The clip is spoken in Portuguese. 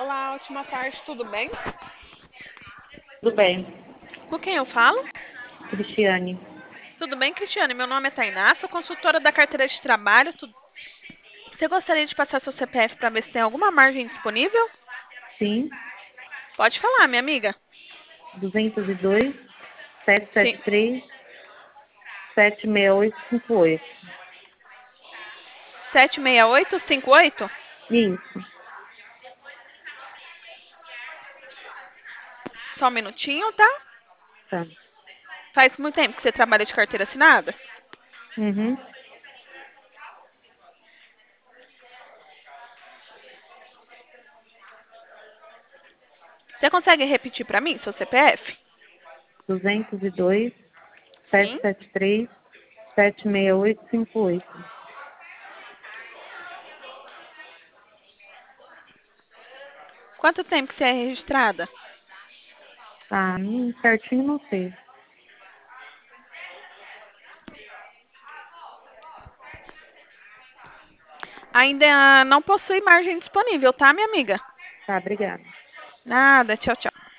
Olá, ótima tarde, tudo bem? Tudo bem, Com quem eu falo? Cristiane. Tudo bem, Cristiane? Meu nome é Tainá, sou consultora da carteira de trabalho. Você gostaria de passar seu CPF para ver se tem alguma margem disponível? Sim, Pode falar, minha amiga. 202 Sim. 773 76858. 76858? Isso, Só um minutinho, tá? tá. Faz muito tempo que você trabalha de carteira assinada? Uhum. Você consegue repetir para mim seu CPF? 202 Sim. 773 76858. Quanto tempo que você é registrada? Ah, certinho não sei. Ainda não possui margem disponível, tá, minha amiga? Tá, obrigada. Nada, tchau, tchau.